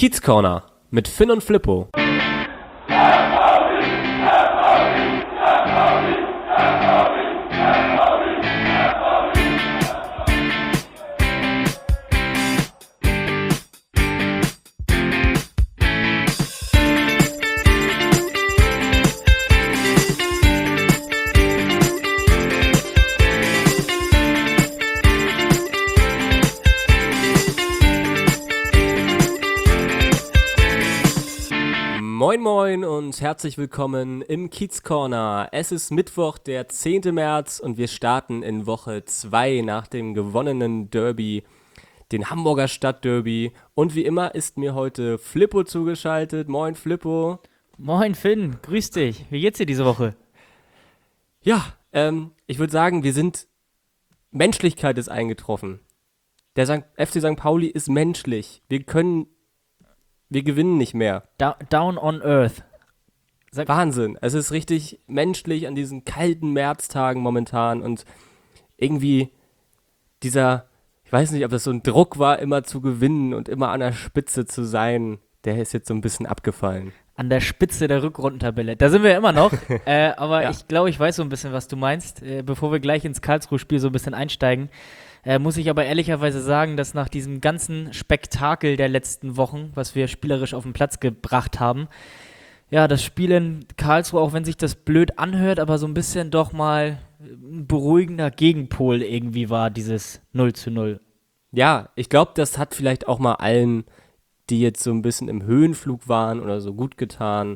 Kiez Corner mit Finn und Flippo. Moin Moin und herzlich willkommen im Kiez Corner. Es ist Mittwoch, der 10. März und wir starten in Woche 2 nach dem gewonnenen Derby, den Hamburger Stadtderby. Und wie immer ist mir heute Flippo zugeschaltet. Moin Flippo. Moin Finn, grüß dich. Wie geht's dir diese Woche? Ja, ich würde sagen, Menschlichkeit ist eingetroffen. Der FC St. Pauli ist menschlich. Wir gewinnen nicht mehr. Down on Earth. Wahnsinn. Es ist richtig menschlich an diesen kalten Märztagen momentan und irgendwie ich weiß nicht, ob das so ein Druck war, immer zu gewinnen und immer an der Spitze zu sein, der ist jetzt so ein bisschen abgefallen. An der Spitze der Rückrundentabelle. Da sind wir ja immer noch. Aber Ja. Ich glaube, ich weiß so ein bisschen, was du meinst. Bevor wir gleich ins Karlsruhe-Spiel so ein bisschen einsteigen, muss ich aber ehrlicherweise sagen, dass nach diesem ganzen Spektakel der letzten Wochen, was wir spielerisch auf den Platz gebracht haben, ja, das Spiel in Karlsruhe, auch wenn sich das blöd anhört, aber so ein bisschen doch mal ein beruhigender Gegenpol irgendwie war, dieses 0:0. Ja, ich glaube, das hat vielleicht auch mal allen, die jetzt so ein bisschen im Höhenflug waren oder so, gut getan.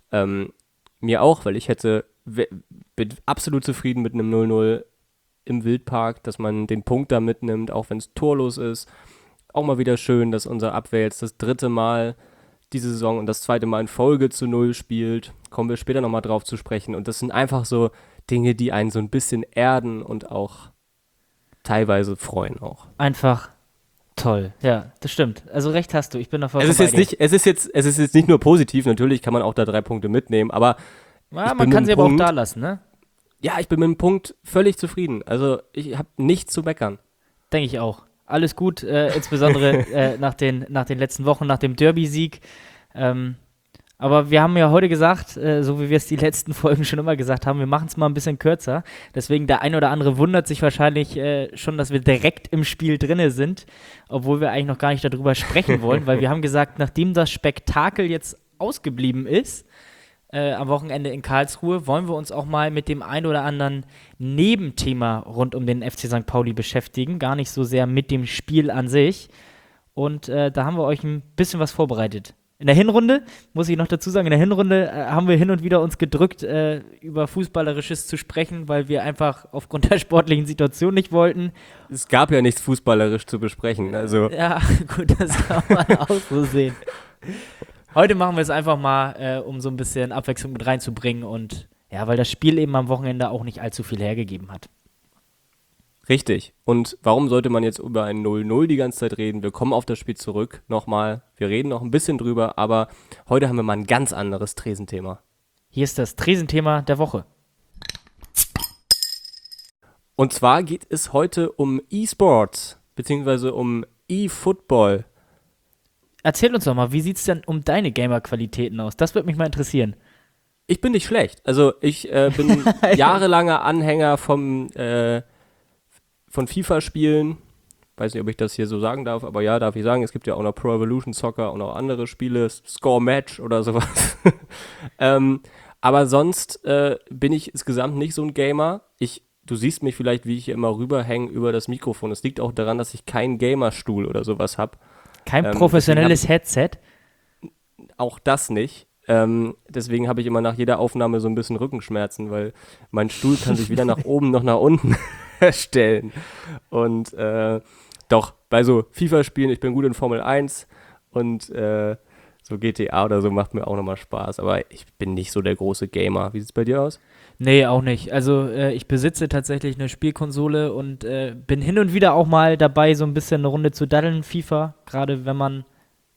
Mir auch, weil bin absolut zufrieden mit einem 0:0 im Wildpark, dass man den Punkt da mitnimmt, auch wenn es torlos ist. Auch mal wieder schön, dass unsere Abwehr jetzt das 3. Mal diese Saison und das 2. Mal in Folge zu 0 spielt. Kommen wir später nochmal drauf zu sprechen. Und das sind einfach so Dinge, die einen so ein bisschen erden und auch teilweise freuen auch. Einfach toll. Ja, das stimmt. Also recht hast du. Ich bin da vollkommen Es ist bei dir. jetzt nicht nur positiv, natürlich kann man auch da 3 Punkte mitnehmen, aber Ja, ich man bin kann mit sie dem aber auch Punkt- da lassen, ne? ja, ich bin mit dem Punkt völlig zufrieden. Also ich habe nichts zu meckern. Denke ich auch. Alles gut, insbesondere nach den letzten Wochen, nach dem Derby-Sieg. Aber wir haben ja heute gesagt, so wie wir es die letzten Folgen schon immer gesagt haben, wir machen es mal ein bisschen kürzer. Deswegen der ein oder andere wundert sich wahrscheinlich schon, dass wir direkt im Spiel drinne sind, obwohl wir eigentlich noch gar nicht darüber sprechen wollen, weil wir haben gesagt, nachdem das Spektakel jetzt ausgeblieben ist, am Wochenende in Karlsruhe, wollen wir uns auch mal mit dem ein oder anderen Nebenthema rund um den FC St. Pauli beschäftigen, gar nicht so sehr mit dem Spiel an sich. Und da haben wir euch ein bisschen was vorbereitet. In der Hinrunde, muss ich noch dazu sagen, haben wir hin und wieder uns gedrückt, über Fußballerisches zu sprechen, weil wir einfach aufgrund der sportlichen Situation nicht wollten. Es gab ja nichts fußballerisch zu besprechen. Also Ja, gut, das kann man auch so sehen. Heute machen wir es einfach mal, um so ein bisschen Abwechslung mit reinzubringen und ja, weil das Spiel eben am Wochenende auch nicht allzu viel hergegeben hat. richtig. Und warum sollte man jetzt über ein 0:0 die ganze Zeit reden? Wir kommen auf das Spiel zurück nochmal. Wir reden noch ein bisschen drüber, aber heute haben wir mal ein ganz anderes Tresenthema. Hier ist das Tresenthema der Woche. Und zwar geht es heute um E-Sports, beziehungsweise um E-Football. Erzähl uns doch mal, wie sieht's denn um deine Gamer-Qualitäten aus? Das würde mich mal interessieren. Ich bin nicht schlecht. Also ich bin jahrelanger Anhänger von FIFA-Spielen. Weiß nicht, ob ich das hier so sagen darf, aber ja, darf ich sagen. Es gibt ja auch noch Pro Evolution Soccer und auch andere Spiele, Score Match oder sowas. Aber sonst bin ich insgesamt nicht so ein Gamer. Du siehst mich vielleicht, wie ich hier immer rüberhänge über das Mikrofon. Es liegt auch daran, dass ich keinen Gamerstuhl oder sowas habe. Kein professionelles Headset? Auch das nicht. Deswegen habe ich immer nach jeder Aufnahme so ein bisschen Rückenschmerzen, weil mein Stuhl kann sich weder nach oben noch nach unten stellen. Und doch, bei so FIFA-Spielen, ich bin gut in Formel 1 und so GTA oder so macht mir auch nochmal Spaß. Aber ich bin nicht so der große Gamer. Wie sieht es bei dir aus? Nee, auch nicht. Also ich besitze tatsächlich eine Spielkonsole und bin hin und wieder auch mal dabei, so ein bisschen eine Runde zu daddeln, FIFA. Gerade wenn man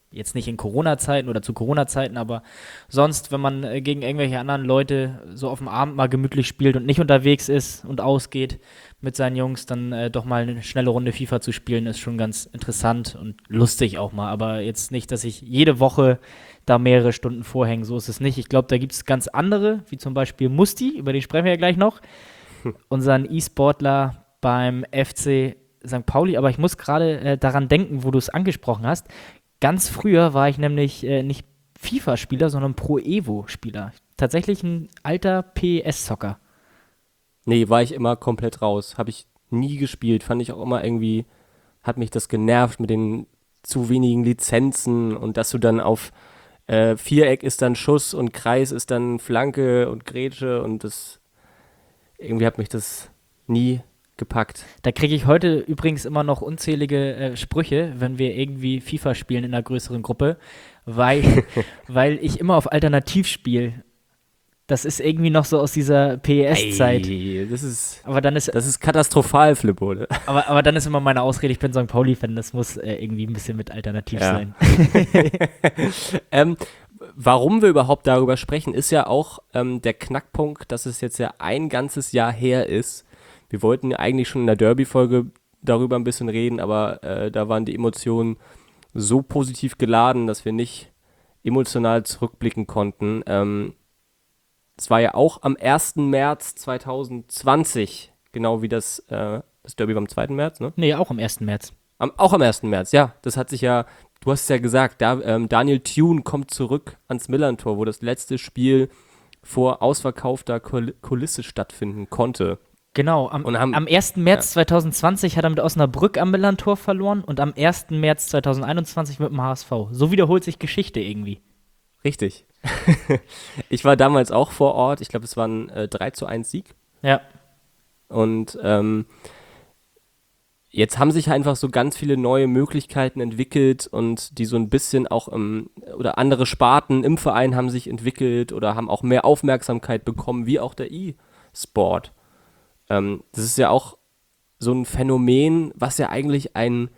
Jetzt nicht in Corona-Zeiten oder zu Corona-Zeiten, aber sonst, wenn man gegen irgendwelche anderen Leute so auf dem Abend mal gemütlich spielt und nicht unterwegs ist und ausgeht mit seinen Jungs, dann doch mal eine schnelle Runde FIFA zu spielen, ist schon ganz interessant und lustig auch mal. Aber jetzt nicht, dass ich jede Woche da mehrere Stunden vorhänge, so ist es nicht. Ich glaube, da gibt es ganz andere, wie zum Beispiel Musti, über den sprechen wir ja gleich noch, unseren E-Sportler beim FC St. Pauli. Aber ich muss gerade daran denken, wo du es angesprochen hast. Ganz früher war ich nämlich nicht FIFA-Spieler, sondern Pro-Evo-Spieler. Tatsächlich ein alter PES-Zocker. Nee, war ich immer komplett raus. Habe ich nie gespielt. Fand ich auch immer irgendwie, hat mich das genervt mit den zu wenigen Lizenzen und dass du dann auf Viereck ist dann Schuss und Kreis ist dann Flanke und Grätsche und das, irgendwie hat mich das nie gepackt. Da kriege ich heute übrigens immer noch unzählige Sprüche, wenn wir irgendwie FIFA spielen in einer größeren Gruppe, weil ich immer auf Alternativ spiele. Das ist irgendwie noch so aus dieser PES-Zeit. Das ist Das ist katastrophal, Flippo. Ne? Aber dann ist immer meine Ausrede, ich bin St. Pauli-Fan, das muss irgendwie ein bisschen mit Alternativ sein. Warum wir überhaupt darüber sprechen, ist ja auch der Knackpunkt, dass es jetzt ja ein ganzes Jahr her ist. Wir wollten ja eigentlich schon in der Derby-Folge darüber ein bisschen reden, aber da waren die Emotionen so positiv geladen, dass wir nicht emotional zurückblicken konnten. Es war ja auch am 1. März 2020, genau wie das Derby war am 2. März, ne? Nee, auch am 1. März. Auch am 1. März, ja. Das hat sich ja, du hast es ja gesagt, Daniel Thune kommt zurück ans Millern-Tor, wo das letzte Spiel vor ausverkaufter Kulisse stattfinden konnte. Genau, am 1. März 2020 hat er mit Osnabrück am Millern-Tor verloren und am 1. März 2021 mit dem HSV. So wiederholt sich Geschichte irgendwie. Richtig. Ich war damals auch vor Ort. Ich glaube, es war ein 3:1 Sieg. Ja. Und jetzt haben sich einfach so ganz viele neue Möglichkeiten entwickelt und die so ein bisschen auch oder andere Sparten im Verein haben sich entwickelt oder haben auch mehr Aufmerksamkeit bekommen, wie auch der E-Sport. Das ist ja auch so ein Phänomen, was ja eigentlich einen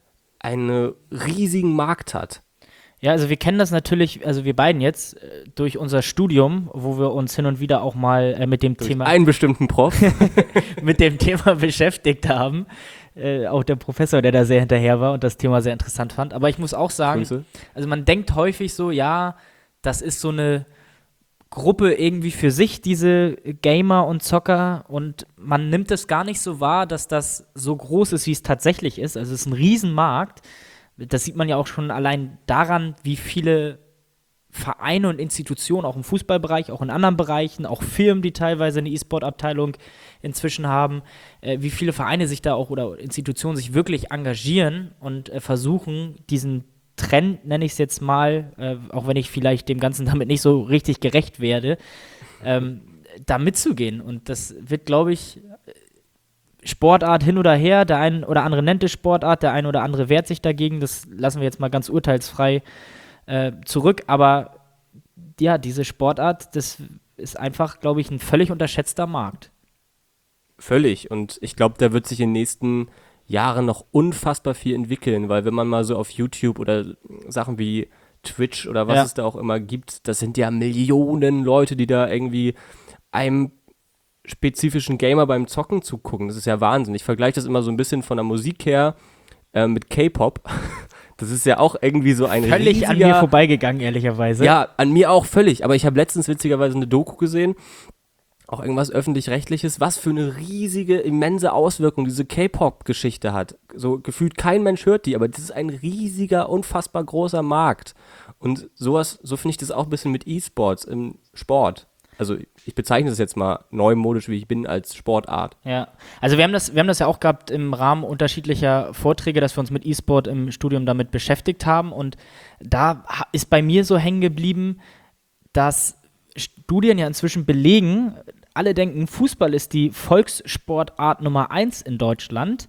riesigen Markt hat. Ja, also wir kennen das natürlich, also wir beiden jetzt, durch unser Studium, wo wir uns hin und wieder auch mal mit dem Durch Thema einen bestimmten Prof. mit dem Thema beschäftigt haben. Auch der Professor, der da sehr hinterher war und das Thema sehr interessant fand. Aber ich muss auch sagen, Grüße. also man denkt häufig so, ja, das ist so eine Gruppe irgendwie für sich, diese Gamer und Zocker, und man nimmt es gar nicht so wahr, dass das so groß ist, wie es tatsächlich ist. Also es ist ein Riesenmarkt. Das sieht man ja auch schon allein daran, wie viele Vereine und Institutionen, auch im Fußballbereich, auch in anderen Bereichen, auch Firmen, die teilweise eine E-Sport-Abteilung inzwischen haben, wie viele Vereine sich da auch oder Institutionen sich wirklich engagieren und versuchen, diesen Trend, nenne ich es jetzt mal, auch wenn ich vielleicht dem Ganzen damit nicht so richtig gerecht werde, da mitzugehen. Und das wird, glaube ich, Sportart hin oder her, der ein oder andere nennt es Sportart, der ein oder andere wehrt sich dagegen, das lassen wir jetzt mal ganz urteilsfrei zurück, aber ja, diese Sportart, das ist einfach, glaube ich, ein völlig unterschätzter Markt. Völlig. Und ich glaube, da wird sich in den nächsten Jahren noch unfassbar viel entwickeln, weil wenn man mal so auf YouTube oder Sachen wie Twitch oder was es da auch immer gibt, das sind ja Millionen Leute, die da irgendwie einem spezifischen Gamer beim Zocken zugucken. Das ist ja Wahnsinn. Ich vergleiche das immer so ein bisschen von der Musik her mit K-Pop. Das ist ja auch irgendwie so ein völlig an mir vorbeigegangen, ehrlicherweise. Ja, an mir auch völlig. Aber ich habe letztens witzigerweise eine Doku gesehen, auch irgendwas Öffentlich-Rechtliches, was für eine riesige, immense Auswirkung diese K-Pop-Geschichte hat. So gefühlt kein Mensch hört die, aber das ist ein riesiger, unfassbar großer Markt. Und so finde ich das auch ein bisschen mit E-Sports im Sport. Also ich bezeichne das jetzt mal neumodisch, wie ich bin, als Sportart. Ja, also wir haben das ja auch gehabt im Rahmen unterschiedlicher Vorträge, dass wir uns mit E-Sport im Studium damit beschäftigt haben, und da ist bei mir so hängen geblieben, dass Studien ja inzwischen belegen, alle denken, Fußball ist die Volkssportart Nummer 1 in Deutschland.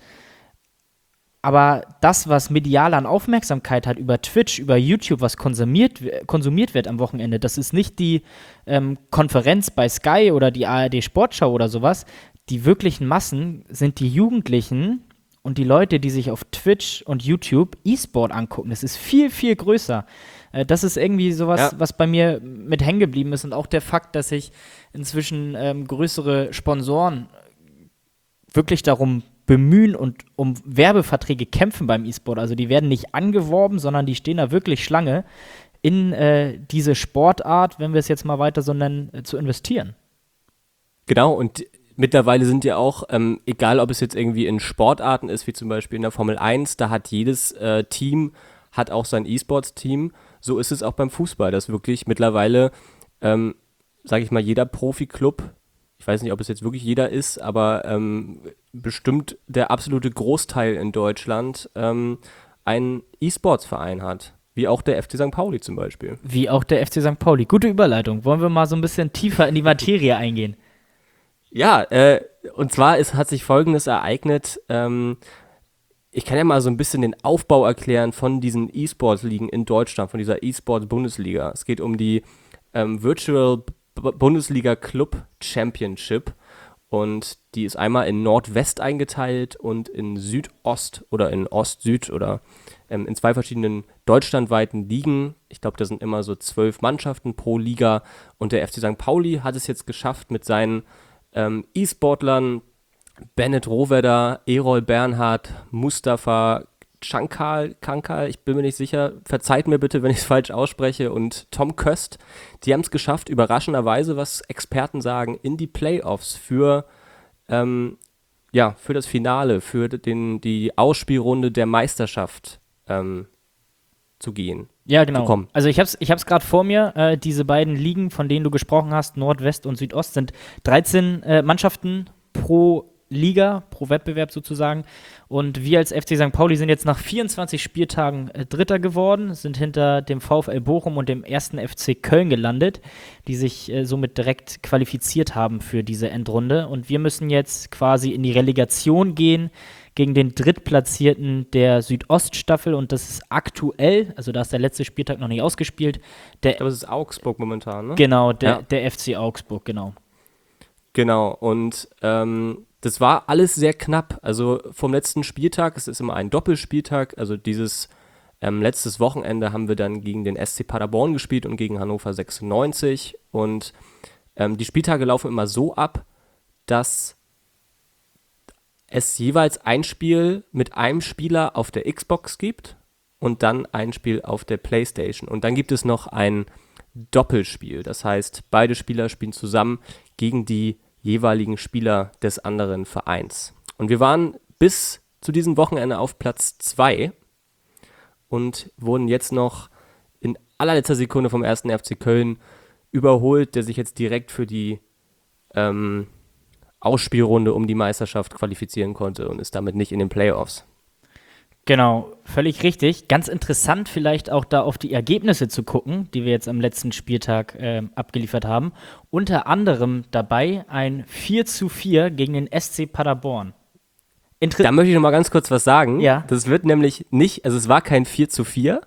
Aber das, was medial an Aufmerksamkeit hat über Twitch, über YouTube, was konsumiert wird am Wochenende, das ist nicht die Konferenz bei Sky oder die ARD Sportschau oder sowas. Die wirklichen Massen sind die Jugendlichen und die Leute, die sich auf Twitch und YouTube E-Sport angucken, das ist viel, viel größer. Das ist irgendwie sowas, was bei mir mit hängen geblieben ist und auch der Fakt, dass sich inzwischen größere Sponsoren wirklich darum bemühen und um Werbeverträge kämpfen beim E-Sport. Also die werden nicht angeworben, sondern die stehen da wirklich Schlange, in diese Sportart, wenn wir es jetzt mal weiter so nennen, zu investieren. Genau, und mittlerweile sind ja auch, egal ob es jetzt irgendwie in Sportarten ist, wie zum Beispiel in der Formel 1, da hat jedes Team, hat auch sein E-Sports-Team. So ist es auch beim Fußball, dass wirklich mittlerweile, sage ich mal, jeder Profi-Club, ich weiß nicht, ob es jetzt wirklich jeder ist, aber bestimmt der absolute Großteil in Deutschland einen E-Sports-Verein hat. Wie auch der FC St. Pauli zum Beispiel. Wie auch der FC St. Pauli. Gute Überleitung. Wollen wir mal so ein bisschen tiefer in die Materie eingehen? Ja, und zwar hat sich Folgendes ereignet. Ich kann ja mal so ein bisschen den Aufbau erklären von diesen E-Sports-Ligen in Deutschland, von dieser E-Sports-Bundesliga. Es geht um die Virtual Bundesliga Club Championship und die ist einmal in Nordwest eingeteilt und in Südost oder in Ost-Süd oder in zwei verschiedenen deutschlandweiten Ligen. Ich glaube, da sind immer so 12 Mannschaften pro Liga und der FC St. Pauli hat es jetzt geschafft mit seinen E-Sportlern Bennett Rohwedder, Erol Bernhard, Mustafa Kankal, ich bin mir nicht sicher, verzeiht mir bitte, wenn ich es falsch ausspreche, und Tom Köst, die haben es geschafft, überraschenderweise, was Experten sagen, in die Playoffs für das Finale, für die Ausspielrunde der Meisterschaft zu gehen. Ja, genau. Also ich hab's gerade vor mir. Diese beiden Ligen, von denen du gesprochen hast, Nordwest und Südost, sind 13 Mannschaften pro Liga, pro Wettbewerb sozusagen. Und wir als FC St. Pauli sind jetzt nach 24 Spieltagen Dritter geworden, sind hinter dem VfL Bochum und dem 1. FC Köln gelandet, die sich somit direkt qualifiziert haben für diese Endrunde. Und wir müssen jetzt quasi in die Relegation gehen gegen den Drittplatzierten der Südoststaffel. Und das ist aktuell, also da ist der letzte Spieltag noch nicht ausgespielt. Aber es ist Augsburg momentan, ne? Genau, der FC Augsburg, genau. Genau, und das war alles sehr knapp. Also vom letzten Spieltag, es ist immer ein Doppelspieltag, also dieses letztes Wochenende haben wir dann gegen den SC Paderborn gespielt und gegen Hannover 96. Und die Spieltage laufen immer so ab, dass es jeweils ein Spiel mit einem Spieler auf der Xbox gibt und dann ein Spiel auf der PlayStation. Und dann gibt es noch ein Doppelspiel. Das heißt, beide Spieler spielen zusammen gegen die jeweiligen Spieler des anderen Vereins. Und wir waren bis zu diesem Wochenende auf Platz 2 und wurden jetzt noch in allerletzter Sekunde vom 1. FC Köln überholt, der sich jetzt direkt für die Ausspielrunde um die Meisterschaft qualifizieren konnte und ist damit nicht in den Playoffs. Genau, völlig richtig. Ganz interessant vielleicht auch da auf die Ergebnisse zu gucken, die wir jetzt am letzten Spieltag abgeliefert haben. Unter anderem dabei ein 4:4 gegen den SC Paderborn. Da möchte ich noch mal ganz kurz was sagen. Ja. Das wird nämlich nicht, also es war kein 4:4.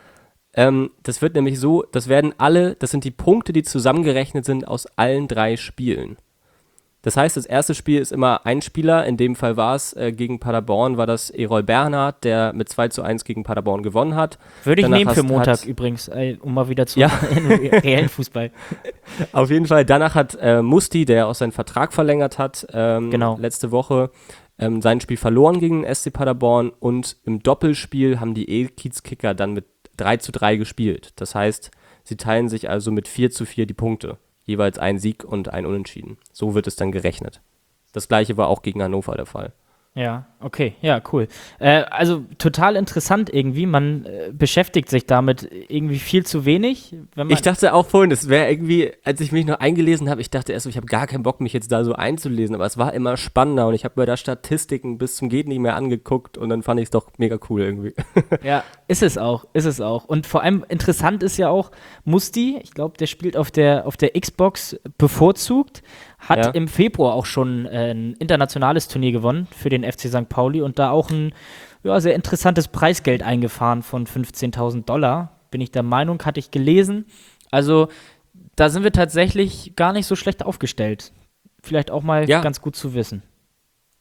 Das wird nämlich so, das sind die Punkte, die zusammengerechnet sind aus allen 3 Spielen. Das heißt, das erste Spiel ist immer ein Spieler, in dem Fall war es gegen Paderborn, war das Erol Bernhard, der mit 2:1 gegen Paderborn gewonnen hat. Würde ich nehmen für Montag übrigens, um mal wieder zu reellen Fußball. Auf jeden Fall, danach hat Musti, der auch seinen Vertrag verlängert hat, letzte Woche, sein Spiel verloren gegen den SC Paderborn und im Doppelspiel haben die E-Kiez-Kicker dann mit 3:3 gespielt. Das heißt, sie teilen sich also mit 4:4 die Punkte. Jeweils ein Sieg und ein Unentschieden. So wird es dann gerechnet. Das gleiche war auch gegen Hannover der Fall. Ja, okay, ja, cool. Also total interessant irgendwie. Man beschäftigt sich damit irgendwie viel zu wenig. Ich dachte auch vorhin, das wäre irgendwie, als ich mich noch eingelesen habe, ich dachte erst so, ich habe gar keinen Bock, mich jetzt da so einzulesen, aber es war immer spannender und ich habe mir da Statistiken bis zum Geht nicht mehr angeguckt und dann fand ich es doch mega cool irgendwie. Ja, ist es auch. Und vor allem interessant ist ja auch, Musti, ich glaube, der spielt auf der Xbox bevorzugt, hat im Februar auch schon ein internationales Turnier gewonnen für den FC St. Pauli und da auch ein sehr interessantes Preisgeld eingefahren von $15.000, bin ich der Meinung, hatte ich gelesen. Also da sind wir tatsächlich gar nicht so schlecht aufgestellt. Vielleicht auch mal ganz gut zu wissen.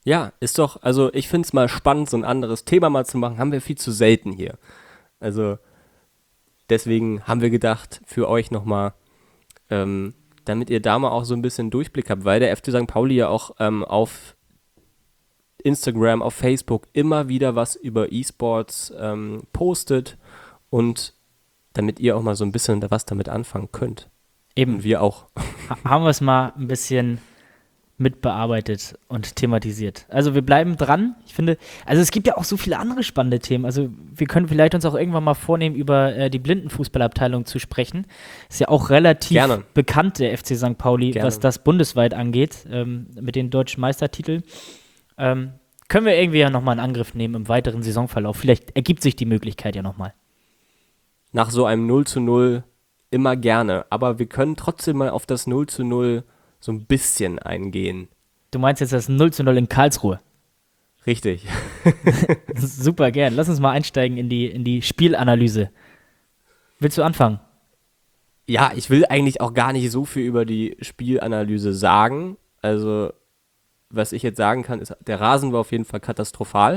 Ja, ist doch, also ich finde es mal spannend, so ein anderes Thema mal zu machen. Haben wir viel zu selten hier. Also deswegen haben wir gedacht, für euch nochmal, damit ihr da mal auch so ein bisschen Durchblick habt, weil der FC St. Pauli ja auch auf Instagram, auf Facebook immer wieder was über E-Sports postet und damit ihr auch mal so ein bisschen was damit anfangen könnt. Eben. Und wir auch. Haben wir es mal ein bisschen mitbearbeitet und thematisiert. Also wir bleiben dran. Ich finde, also es gibt ja auch so viele andere spannende Themen. Also wir können vielleicht uns auch irgendwann mal vornehmen, über die Blindenfußballabteilung zu sprechen. Ist ja auch relativ bekannt, der FC St. Pauli, was das bundesweit angeht, mit den deutschen Meistertiteln. Können wir irgendwie ja nochmal einen Angriff nehmen im weiteren Saisonverlauf. Vielleicht ergibt sich die Möglichkeit ja nochmal. Nach so einem 0:0 immer gerne. Aber wir können trotzdem mal auf das 0:0 so ein bisschen eingehen. Du meinst jetzt das 0:0 in Karlsruhe? Richtig. Super gern. Lass uns mal einsteigen in die Spielanalyse. Willst du anfangen? Ja, ich will eigentlich auch gar nicht so viel über die Spielanalyse sagen. Also, was ich jetzt sagen kann, ist, der Rasen war auf jeden Fall katastrophal.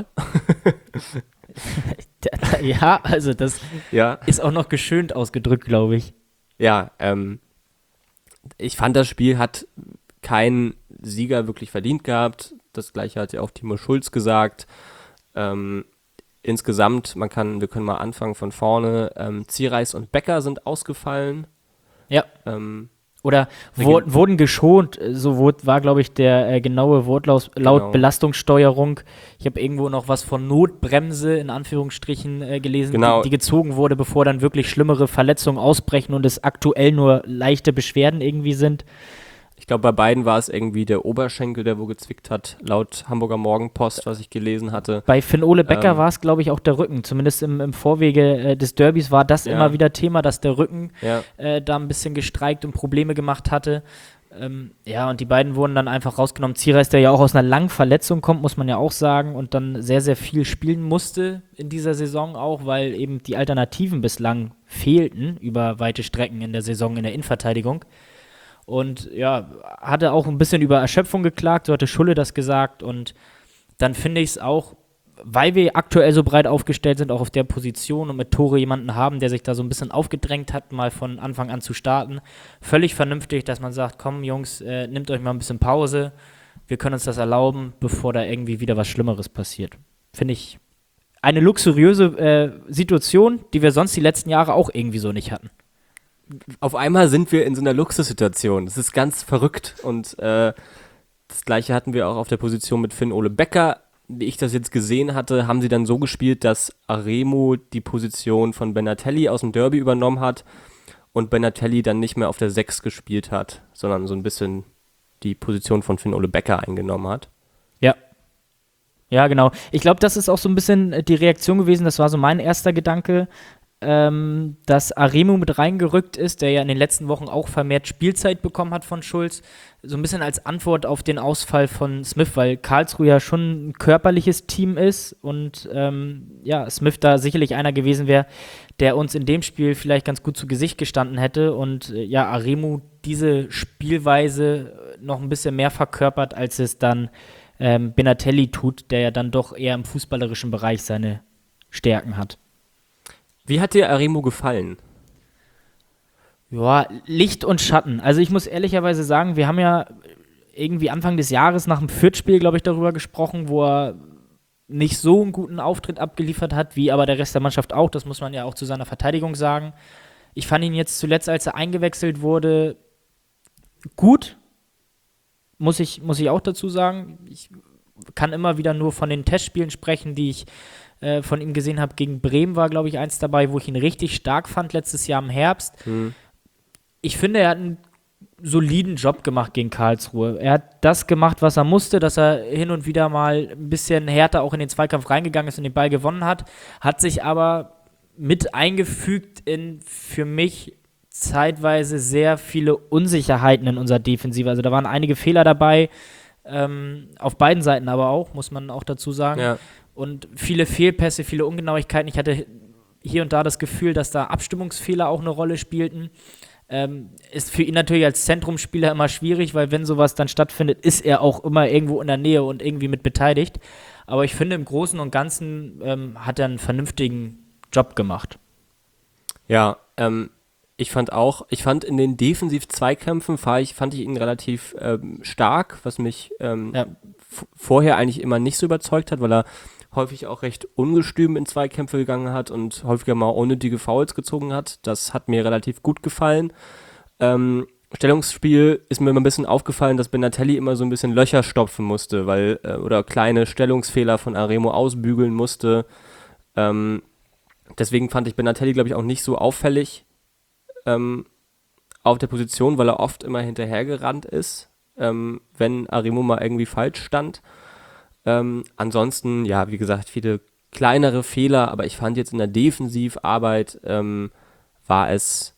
Ja, also das ist auch noch geschönt ausgedrückt, glaube ich. Ja, ich fand, das Spiel hat keinen Sieger wirklich verdient gehabt. Das gleiche hat ja auch Timo Schulz gesagt. Insgesamt, wir können mal anfangen von vorne. Ziereis und Becker sind ausgefallen. Ja. Oder wurden geschont, war, glaube ich, der genaue Wortlaut laut Belastungssteuerung. Ich habe irgendwo noch was von Notbremse in Anführungsstrichen gelesen, die gezogen wurde, bevor dann wirklich schlimmere Verletzungen ausbrechen und es aktuell nur leichte Beschwerden irgendwie sind. Ich glaube, bei beiden war es irgendwie der Oberschenkel, der wo gezwickt hat, laut Hamburger Morgenpost, was ich gelesen hatte. Bei Finn-Ole Becker war es, glaube ich, auch der Rücken. Zumindest im Vorwege des Derbys war das immer wieder Thema, dass der Rücken da ein bisschen gestreikt und Probleme gemacht hatte. Und die beiden wurden dann einfach rausgenommen. Ziereis, der ja auch aus einer langen Verletzung kommt, muss man ja auch sagen, und dann sehr, sehr viel spielen musste in dieser Saison auch, weil eben die Alternativen bislang fehlten über weite Strecken in der Saison in der Innenverteidigung. Und ja, hatte auch ein bisschen über Erschöpfung geklagt, so hatte Schulle das gesagt. Und dann finde ich es auch, weil wir aktuell so breit aufgestellt sind, auch auf der Position und mit Tore jemanden haben, der sich da so ein bisschen aufgedrängt hat, mal von Anfang an zu starten, völlig vernünftig, dass man sagt, komm Jungs, nehmt euch mal ein bisschen Pause, wir können uns das erlauben, bevor da irgendwie wieder was Schlimmeres passiert. Finde ich eine luxuriöse Situation, die wir sonst die letzten Jahre auch irgendwie so nicht hatten. Auf einmal sind wir in so einer Luxussituation. Das ist ganz verrückt. Und das Gleiche hatten wir auch auf der Position mit Finn-Ole Becker. Wie ich das jetzt gesehen hatte, haben sie dann so gespielt, dass Aremu die Position von Benatelli aus dem Derby übernommen hat und Benatelli dann nicht mehr auf der 6 gespielt hat, sondern so ein bisschen die Position von Finn-Ole Becker eingenommen hat. Ja. Ja, genau. Ich glaube, das ist auch so ein bisschen die Reaktion gewesen. Das war so mein erster Gedanke, dass Aremu mit reingerückt ist, der ja in den letzten Wochen auch vermehrt Spielzeit bekommen hat von Schulz, so ein bisschen als Antwort auf den Ausfall von Smith, weil Karlsruhe ja schon ein körperliches Team ist und Smith da sicherlich einer gewesen wäre, der uns in dem Spiel vielleicht ganz gut zu Gesicht gestanden hätte und Aremu diese Spielweise noch ein bisschen mehr verkörpert, als es dann Benatelli tut, der ja dann doch eher im fußballerischen Bereich seine Stärken hat. Wie hat dir Aremu gefallen? Ja, Licht und Schatten. Also ich muss ehrlicherweise sagen, wir haben ja irgendwie Anfang des Jahres nach dem Fürth-Spiel, glaube ich, darüber gesprochen, wo er nicht so einen guten Auftritt abgeliefert hat, wie aber der Rest der Mannschaft auch. Das muss man ja auch zu seiner Verteidigung sagen. Ich fand ihn jetzt zuletzt, als er eingewechselt wurde, gut. Muss ich auch dazu sagen. Ich kann immer wieder nur von den Testspielen sprechen, die ich von ihm gesehen habe. Gegen Bremen war, glaube ich, eins dabei, wo ich ihn richtig stark fand, letztes Jahr im Herbst. Ich finde, er hat einen soliden Job gemacht gegen Karlsruhe. Er hat das gemacht, was er musste, dass er hin und wieder mal ein bisschen härter auch in den Zweikampf reingegangen ist und den Ball gewonnen hat sich aber mit eingefügt in, für mich, zeitweise sehr viele Unsicherheiten in unserer Defensive. Also da waren einige Fehler dabei, auf beiden Seiten aber auch, muss man auch dazu sagen. Ja. Und viele Fehlpässe, viele Ungenauigkeiten. Ich hatte hier und da das Gefühl, dass da Abstimmungsfehler auch eine Rolle spielten. Ist für ihn natürlich als Zentrumsspieler immer schwierig, weil wenn sowas dann stattfindet, ist er auch immer irgendwo in der Nähe und irgendwie mit beteiligt. Aber ich finde, im Großen und Ganzen hat er einen vernünftigen Job gemacht. Ja, ich fand in den Defensiv-Zweikämpfen fand ich ihn relativ stark, was mich vorher eigentlich immer nicht so überzeugt hat, weil er häufig auch recht ungestüm in Zweikämpfe gegangen hat und häufiger mal unnötige Fouls gezogen hat. Das hat mir relativ gut gefallen. Stellungsspiel ist mir immer ein bisschen aufgefallen, dass Benatelli immer so ein bisschen Löcher stopfen musste, oder kleine Stellungsfehler von Aremo ausbügeln musste. Deswegen fand ich Benatelli, glaube ich, auch nicht so auffällig auf der Position, weil er oft immer hinterhergerannt ist, wenn Aremo mal irgendwie falsch stand. Ansonsten, ja, wie gesagt, viele kleinere Fehler, aber ich fand jetzt in der Defensivarbeit war es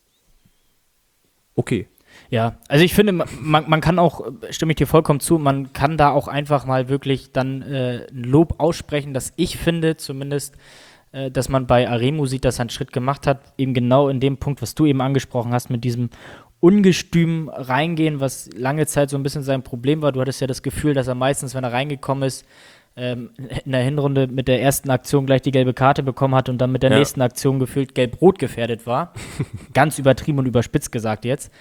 okay. Ja, also ich finde, man kann auch, stimme ich dir vollkommen zu, man kann da auch einfach mal wirklich dann ein Lob aussprechen, dass ich finde zumindest, dass man bei Aremo sieht, dass er einen Schritt gemacht hat, eben genau in dem Punkt, was du eben angesprochen hast, mit diesem ungestüm reingehen, was lange Zeit so ein bisschen sein Problem war. Du hattest ja das Gefühl, dass er meistens, wenn er reingekommen ist, in der Hinrunde mit der ersten Aktion gleich die gelbe Karte bekommen hat und dann mit der nächsten Aktion gefühlt gelb-rot gefährdet war. Ganz übertrieben und überspitzt gesagt jetzt.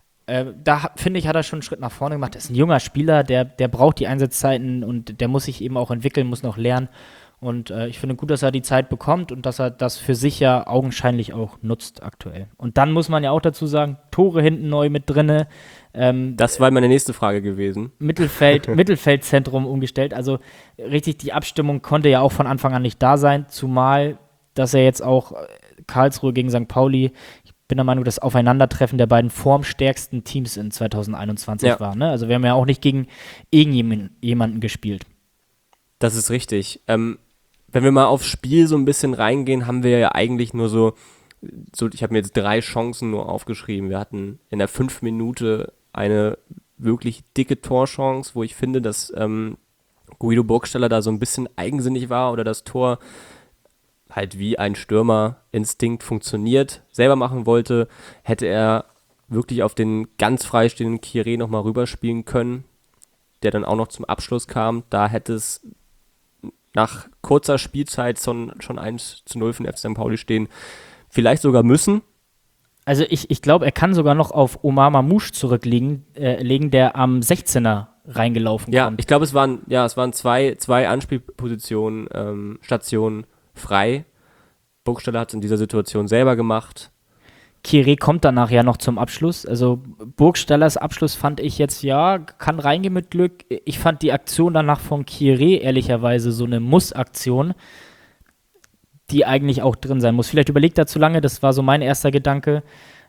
Da, finde ich, hat er schon einen Schritt nach vorne gemacht. Er ist ein junger Spieler, der braucht die Einsatzzeiten und der muss sich eben auch entwickeln, muss noch lernen. Und ich finde gut, dass er die Zeit bekommt und dass er das für sich ja augenscheinlich auch nutzt aktuell. Und dann muss man ja auch dazu sagen, Tore hinten neu mit drinne. Das war meine nächste Frage gewesen. Mittelfeldzentrum umgestellt. Also richtig, die Abstimmung konnte ja auch von Anfang an nicht da sein, zumal, dass er jetzt auch Karlsruhe gegen St. Pauli, ich bin der Meinung, das Aufeinandertreffen der beiden formstärksten Teams in 2021 war. Ne? Also wir haben ja auch nicht gegen irgendjemanden gespielt. Das ist richtig. Wenn wir mal aufs Spiel so ein bisschen reingehen, haben wir ja eigentlich nur so ich habe mir jetzt 3 Chancen nur aufgeschrieben. Wir hatten in der 5 Minute eine wirklich dicke Torchance, wo ich finde, dass Guido Burgstaller da so ein bisschen eigensinnig war oder das Tor halt wie ein Stürmerinstinkt funktioniert, selber machen wollte, hätte er wirklich auf den ganz freistehenden Kieré nochmal rüberspielen können, der dann auch noch zum Abschluss kam. Da hätte es nach kurzer Spielzeit schon 1:0 für den FC St. Pauli stehen, vielleicht sogar müssen. Also ich glaube, er kann sogar noch auf Omar Mamouche zurücklegen, der am 16er reingelaufen kommt. Ja, ich glaube, es waren zwei Anspielpositionen, Stationen frei. Burgstaller hat es in dieser Situation selber gemacht. Kieré kommt danach ja noch zum Abschluss. Also Burgstallers Abschluss fand ich jetzt, ja, kann reingehen mit Glück. Ich fand die Aktion danach von Kieré ehrlicherweise so eine Muss-Aktion, die eigentlich auch drin sein muss. Vielleicht überlegt er zu lange, das war so mein erster Gedanke.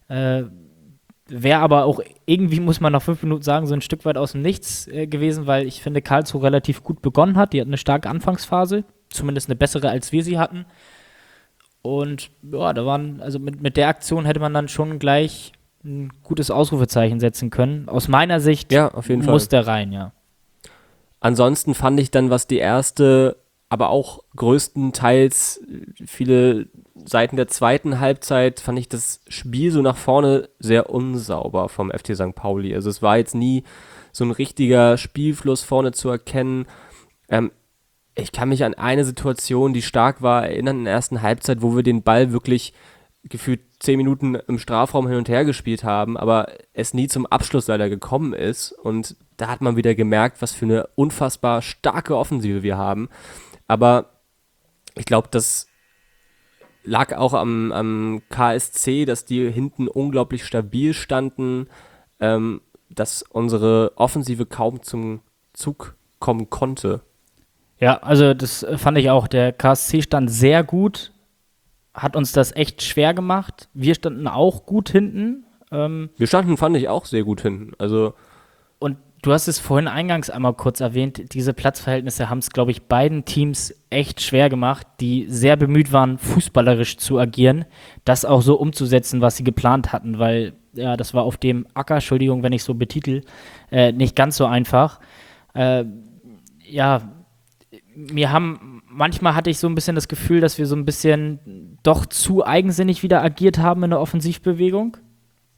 Wäre aber auch irgendwie, muss man nach 5 Minuten sagen, so ein Stück weit aus dem Nichts gewesen, weil ich finde, Karlsruhe relativ gut begonnen hat. Die hatten eine starke Anfangsphase, zumindest eine bessere, als wir sie hatten. Und ja, also mit der Aktion hätte man dann schon gleich ein gutes Ausrufezeichen setzen können. Aus meiner Sicht ja, auf jeden muss Fall. der rein, ja. Ansonsten fand ich dann, was die erste, aber auch größtenteils viele Seiten der zweiten Halbzeit, fand ich das Spiel so nach vorne sehr unsauber vom FC St. Pauli. Also es war jetzt nie so ein richtiger Spielfluss vorne zu erkennen. Ich kann mich an eine Situation, die stark war, erinnern in der ersten Halbzeit, wo wir den Ball wirklich gefühlt 10 Minuten im Strafraum hin und her gespielt haben, aber es nie zum Abschluss leider gekommen ist. Und da hat man wieder gemerkt, was für eine unfassbar starke Offensive wir haben. Aber ich glaube, das lag auch am KSC, dass die hinten unglaublich stabil standen, dass unsere Offensive kaum zum Zug kommen konnte. Ja, also das fand ich auch. Der KSC stand sehr gut, hat uns das echt schwer gemacht. Wir standen auch gut hinten. Wir standen, fand ich, auch sehr gut hinten. Also und du hast es vorhin eingangs einmal kurz erwähnt, diese Platzverhältnisse haben es, glaube ich, beiden Teams echt schwer gemacht, die sehr bemüht waren, fußballerisch zu agieren, das auch so umzusetzen, was sie geplant hatten, weil ja, das war auf dem Acker, Entschuldigung, wenn ich so betitel, nicht ganz so einfach. Manchmal hatte ich so ein bisschen das Gefühl, dass wir so ein bisschen doch zu eigensinnig wieder agiert haben in der Offensivbewegung.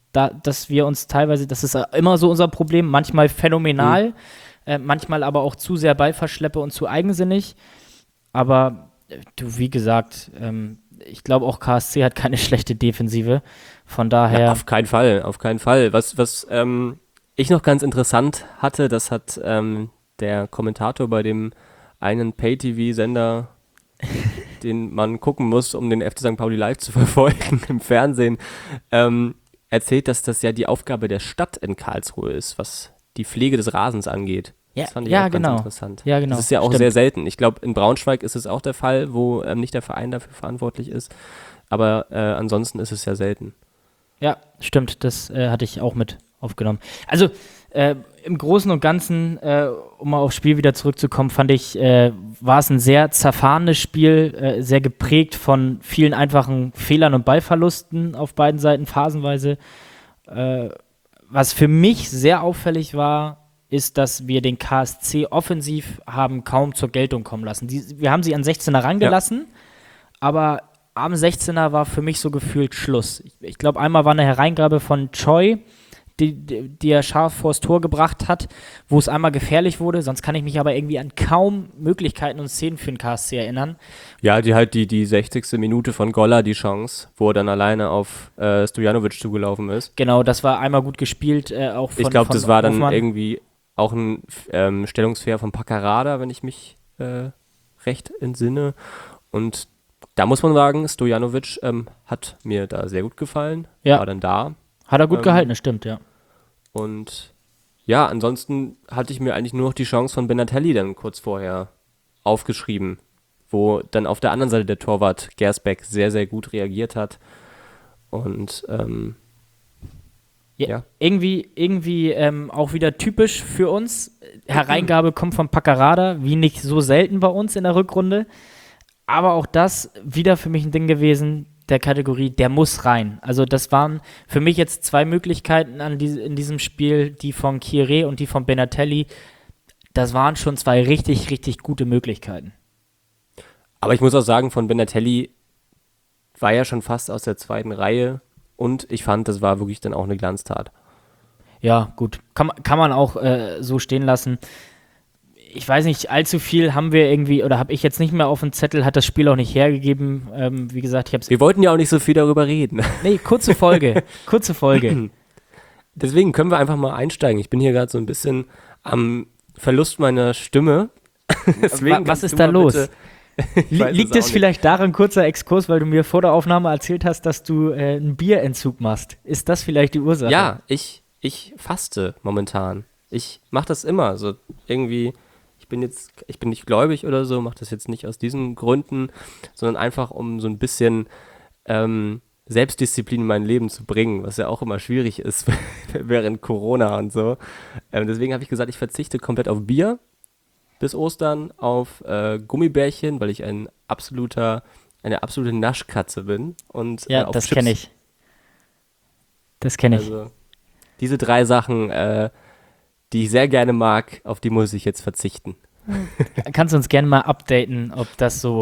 dass wir uns teilweise, das ist immer so unser Problem, manchmal phänomenal, manchmal aber auch zu sehr Ballverschleppe und zu eigensinnig. Aber du, wie gesagt, ich glaube auch KSC hat keine schlechte Defensive. Von daher. Ja, auf keinen Fall, auf keinen Fall. Was ich noch ganz interessant hatte, das hat der Kommentator bei dem einen Pay-TV-Sender, den man gucken muss, um den FC St. Pauli live zu verfolgen im Fernsehen, erzählt, dass das ja die Aufgabe der Stadt in Karlsruhe ist, was die Pflege des Rasens angeht. Ja, Das fand ich auch ganz interessant. Ja, genau. Das ist ja auch Stimmt. sehr selten. Ich glaube, in Braunschweig ist es auch der Fall, wo nicht der Verein dafür verantwortlich ist. Aber ansonsten ist es ja selten. Ja, stimmt, das hatte ich auch mit aufgenommen. Also im Großen und Ganzen, um mal aufs Spiel wieder zurückzukommen, fand ich, war es ein sehr zerfahrenes Spiel, sehr geprägt von vielen einfachen Fehlern und Ballverlusten auf beiden Seiten phasenweise. Was für mich sehr auffällig war, ist, dass wir den KSC offensiv haben kaum zur Geltung kommen lassen. Wir haben sie an 16er rangelassen, aber am 16er war für mich so gefühlt Schluss. Ich glaube, einmal war eine Hereingabe von Choi, die er scharf vors Tor gebracht hat, wo es einmal gefährlich wurde. Sonst kann ich mich aber irgendwie an kaum Möglichkeiten und Szenen für den KSC erinnern. Ja, die 60. Minute von Golla, die Chance, wo er dann alleine auf Stojanovic zugelaufen ist. Genau, das war einmal gut gespielt. Auch von, ich glaube, das war dann Hofmann. irgendwie auch ein Stellungsfehler von Paccarada, wenn ich mich recht entsinne. Und da muss man sagen, Stojanovic hat mir da sehr gut gefallen. Ja. War dann da. Hat er gut gehalten, das stimmt, ja. Und ja, ansonsten hatte ich mir eigentlich nur noch die Chance von Benatelli dann kurz vorher aufgeschrieben, wo dann auf der anderen Seite der Torwart Gersbeck sehr, sehr gut reagiert hat. Und ja. Irgendwie auch wieder typisch für uns. Hereingabe kommt von Paccarada, wie nicht so selten bei uns in der Rückrunde. Aber auch das wieder für mich ein Ding gewesen, der Kategorie, der muss rein. Also das waren für mich jetzt zwei Möglichkeiten in diesem Spiel, die von Chiré und die von Benatelli. Das waren schon zwei richtig, richtig gute Möglichkeiten. Aber ich muss auch sagen, von Benatelli war ja schon fast aus der zweiten Reihe und ich fand, das war wirklich dann auch eine Glanztat. Ja, gut. Kann man auch so stehen lassen. Ich weiß nicht, allzu viel haben wir irgendwie, oder habe ich jetzt nicht mehr auf dem Zettel, hat das Spiel auch nicht hergegeben. Wie gesagt, ich habe es. Wir wollten ja auch nicht so viel darüber reden. Nee, kurze Folge. Deswegen können wir einfach mal einsteigen. Ich bin hier gerade so ein bisschen am Verlust meiner Stimme. Deswegen was ist da los? Liegt es nicht. vielleicht daran, kurzer Exkurs, weil du mir vor der Aufnahme erzählt hast, dass du einen Bierentzug machst? Ist das vielleicht die Ursache? Ja, ich faste momentan. Ich mache das immer. So irgendwie, ich bin nicht gläubig oder so, mache das jetzt nicht aus diesen Gründen, sondern einfach, um so ein bisschen Selbstdisziplin in mein Leben zu bringen, was ja auch immer schwierig ist während Corona und so. Deswegen habe ich gesagt, ich verzichte komplett auf Bier bis Ostern, auf Gummibärchen, weil ich eine absolute Naschkatze bin. Und, ja, auf das Chips. kenne ich. Das kenne ich. Also diese 3 Sachen, die ich sehr gerne mag, auf die muss ich jetzt verzichten. Kannst du uns gerne mal updaten, ob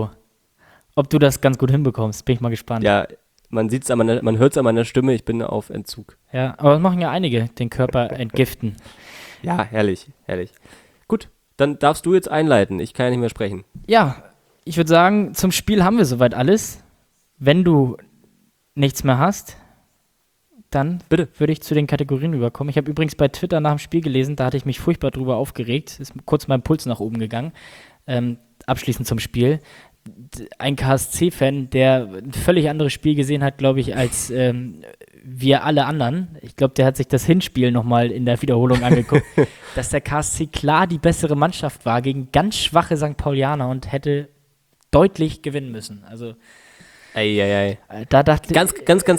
du das ganz gut hinbekommst? Bin ich mal gespannt. Ja, man hört es an meiner Stimme, ich bin auf Entzug. Ja, aber das machen ja einige, den Körper entgiften. Ja, herrlich, herrlich. Gut, dann darfst du jetzt einleiten, ich kann ja nicht mehr sprechen. Ja, ich würde sagen, zum Spiel haben wir soweit alles. Wenn du nichts mehr hast, dann Bitte. würde ich zu den Kategorien rüberkommen. Ich habe übrigens bei Twitter nach dem Spiel gelesen, da hatte ich mich furchtbar drüber aufgeregt. Ist kurz mein Puls nach oben gegangen. Abschließend zum Spiel. Ein KSC-Fan, der ein völlig anderes Spiel gesehen hat, glaube ich, als wir alle anderen. Ich glaube, der hat sich das Hinspiel nochmal in der Wiederholung angeguckt, dass der KSC klar die bessere Mannschaft war gegen ganz schwache St. Paulianer und hätte deutlich gewinnen müssen. Also Ei. da dachte Ganz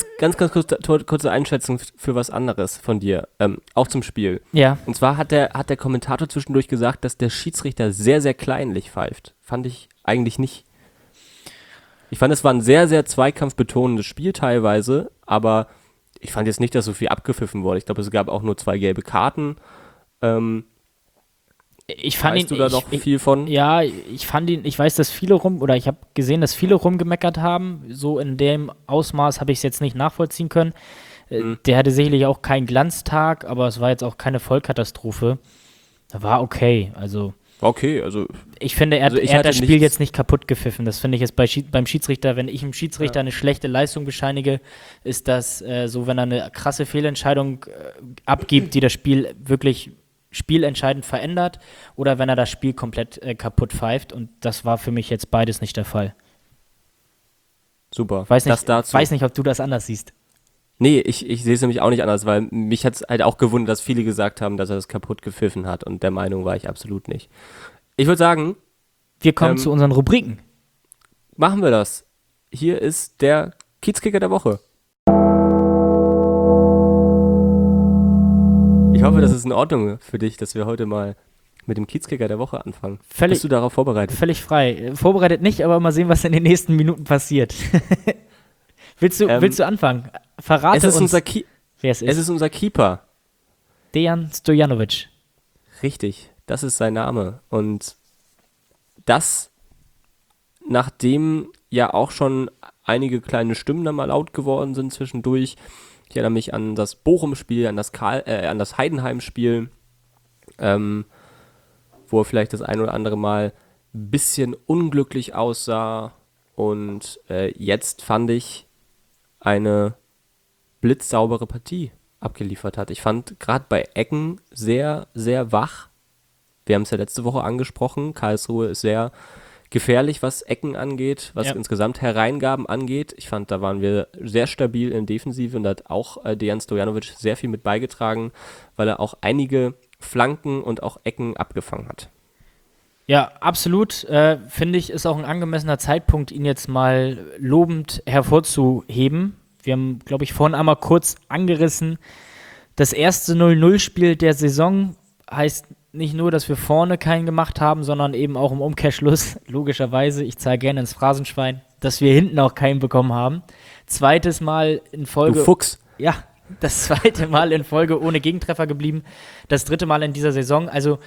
kurze Einschätzung für was anderes von dir, auch zum Spiel. Ja. Und zwar hat der Kommentator zwischendurch gesagt, dass der Schiedsrichter sehr, sehr kleinlich pfeift. Fand ich eigentlich nicht. Ich fand, es war ein sehr, sehr zweikampfbetonendes Spiel teilweise, aber ich fand jetzt nicht, dass so viel abgepfiffen wurde. Ich glaube, es gab auch nur 2 gelbe Karten. Weißt du da noch viel von? Ja, ich weiß, dass viele ich habe gesehen, dass viele rumgemeckert haben. So in dem Ausmaß habe ich es jetzt nicht nachvollziehen können. Der hatte sicherlich auch keinen Glanztag, aber es war jetzt auch keine Vollkatastrophe. War okay. Also Okay, also ich finde, er ich hat hatte das Spiel nichts. jetzt nicht kaputt gepfiffen. Das finde ich jetzt beim Schiedsrichter, wenn ich einem Schiedsrichter eine schlechte Leistung bescheinige, ist das so, wenn er eine krasse Fehlentscheidung abgibt, die das Spiel wirklich spielentscheidend verändert, oder wenn er das Spiel komplett kaputt pfeift. Und das war für mich jetzt beides nicht der Fall. Super. Weiß Das nicht, dazu. weiß nicht, ob du das anders siehst. Nee, ich sehe es nämlich auch nicht anders, weil mich hat es halt auch gewundert, dass viele gesagt haben, dass er das kaputt gepfiffen hat und der Meinung war ich absolut nicht. Ich würde sagen, Wir kommen Ähm, zu unseren Rubriken. machen wir das. Hier ist der Kiezkicker der Woche. Ich hoffe, das ist in Ordnung für dich, dass wir heute mal mit dem Kiezkicker der Woche anfangen. Bist du darauf vorbereitet? Völlig frei. Vorbereitet nicht, aber mal sehen, was in den nächsten Minuten passiert. Willst du anfangen? Verrate Es ist uns, wer es Es ist. ist unser Keeper. Dejan Stojanovic. Richtig, das ist sein Name. Und das, nachdem ja auch schon einige kleine Stimmen dann mal laut geworden sind zwischendurch. Ich erinnere mich an das Bochum-Spiel, an das Heidenheim-Spiel, wo er vielleicht das ein oder andere Mal ein bisschen unglücklich aussah. Und jetzt fand ich eine blitzsaubere Partie abgeliefert hat. Ich fand gerade bei Ecken sehr, sehr wach. Wir haben es ja letzte Woche angesprochen. Karlsruhe ist sehr gefährlich, was Ecken angeht, was insgesamt Hereingaben angeht. Ich fand, da waren wir sehr stabil in Defensive und da hat auch Dejan Stojanovic sehr viel mit beigetragen, weil er auch einige Flanken und auch Ecken abgefangen hat. Ja, absolut. Finde ich, ist auch ein angemessener Zeitpunkt, ihn jetzt mal lobend hervorzuheben. Wir haben, glaube ich, vorhin einmal kurz angerissen. Das erste 0-0-Spiel der Saison heißt nicht nur, dass wir vorne keinen gemacht haben, sondern eben auch im Umkehrschluss, logischerweise, ich zahle gerne ins Phrasenschwein, dass wir hinten auch keinen bekommen haben. Zweites Mal in Folge. Du Fuchs. Ja, das zweite Mal in Folge ohne Gegentreffer geblieben. Das dritte Mal in dieser Saison. Also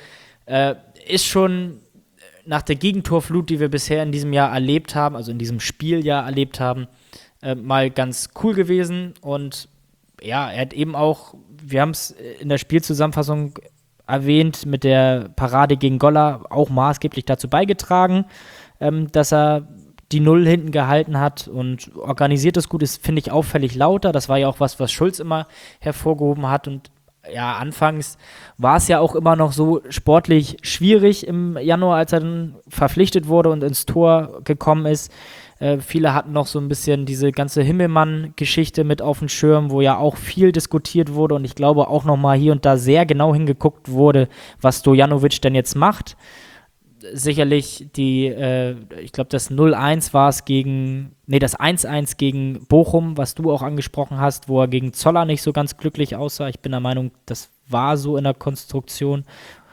ist schon nach der Gegentorflut, die wir bisher in diesem Jahr erlebt haben, also in diesem Spieljahr erlebt haben, mal ganz cool gewesen. Und ja, er hat eben auch, wir haben es in der Spielzusammenfassung erwähnt, mit der Parade gegen Goller auch maßgeblich dazu beigetragen, dass er die Null hinten gehalten hat und organisiert es gut, ist, finde ich, auffällig lauter. Das war ja auch was Schulz immer hervorgehoben hat. Und ja, anfangs war es ja auch immer noch so sportlich schwierig im Januar, als er dann verpflichtet wurde und ins Tor gekommen ist. Viele hatten noch so ein bisschen diese ganze Himmelmann-Geschichte mit auf dem Schirm, wo ja auch viel diskutiert wurde und ich glaube auch nochmal hier und da sehr genau hingeguckt wurde, was Stojanovic denn jetzt macht. Sicherlich ich glaube, das 0-1 war es das 1-1 gegen Bochum, was du auch angesprochen hast, wo er gegen Zoller nicht so ganz glücklich aussah. Ich bin der Meinung, das war so in der Konstruktion.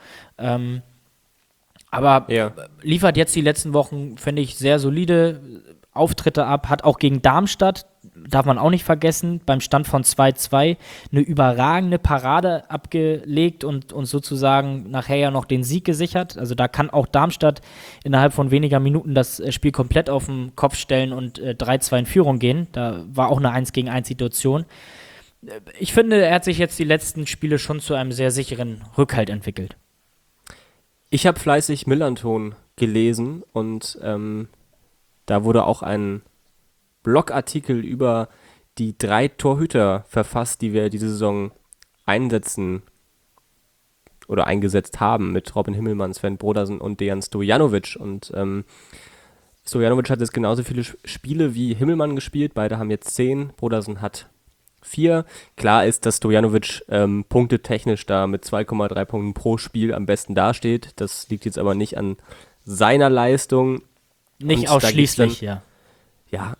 Aber liefert jetzt die letzten Wochen, finde ich, sehr solide Auftritte ab, hat auch gegen Darmstadt, darf man auch nicht vergessen, beim Stand von 2-2 eine überragende Parade abgelegt und uns sozusagen nachher ja noch den Sieg gesichert. Also da kann auch Darmstadt innerhalb von weniger Minuten das Spiel komplett auf den Kopf stellen und 3-2 in Führung gehen. Da war auch eine 1-gegen-1 Situation. Ich finde, er hat sich jetzt die letzten Spiele schon zu einem sehr sicheren Rückhalt entwickelt. Ich habe fleißig Millanton gelesen und da wurde auch ein Blogartikel über die 3 Torhüter verfasst, die wir diese Saison einsetzen oder eingesetzt haben mit Robin Himmelmann, Sven Brodersen und Dejan Stojanovic. Und Stojanovic hat jetzt genauso viele Spiele wie Himmelmann gespielt. Beide haben jetzt 10. Brodersen hat 4. Klar ist, dass Stojanovic punktetechnisch da mit 2,3 Punkten pro Spiel am besten dasteht. Das liegt jetzt aber nicht an seiner Leistung. Nicht Und ausschließlich, ja. Ja,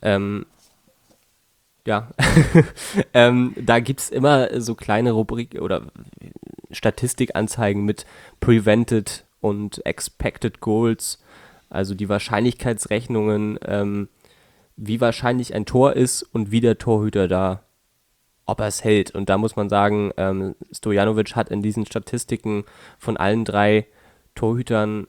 da gibt es immer so kleine Rubrik oder Statistikanzeigen mit Prevented und Expected Goals, also die Wahrscheinlichkeitsrechnungen, wie wahrscheinlich ein Tor ist und wie der Torhüter da, ob er es hält. Und da muss man sagen, Stojanovic hat in diesen Statistiken von allen 3 Torhütern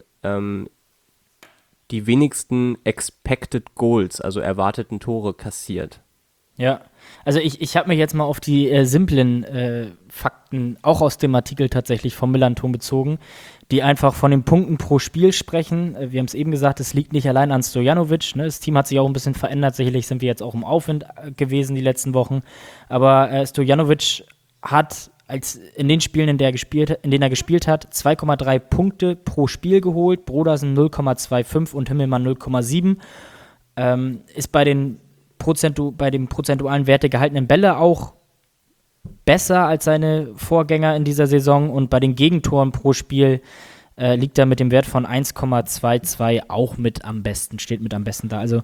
die wenigsten Expected Goals, also erwarteten Tore, kassiert. Ja, also ich habe mich jetzt mal auf die simplen Fakten, auch aus dem Artikel tatsächlich vom Millanton bezogen, die einfach von den Punkten pro Spiel sprechen. Wir haben es eben gesagt, es liegt nicht allein an Stojanovic. Ne? Das Team hat sich auch ein bisschen verändert. Sicherlich sind wir jetzt auch im Aufwind gewesen die letzten Wochen. Aber Stojanovic hat in den Spielen, in denen er gespielt hat, 2,3 Punkte pro Spiel geholt. Brodersen 0,25 und Himmelmann 0,7. Ist bei dem prozentualen Wert der gehaltenen Bälle auch besser als seine Vorgänger in dieser Saison und bei den Gegentoren pro Spiel liegt er mit dem Wert von 1,22 auch steht mit am besten da. Also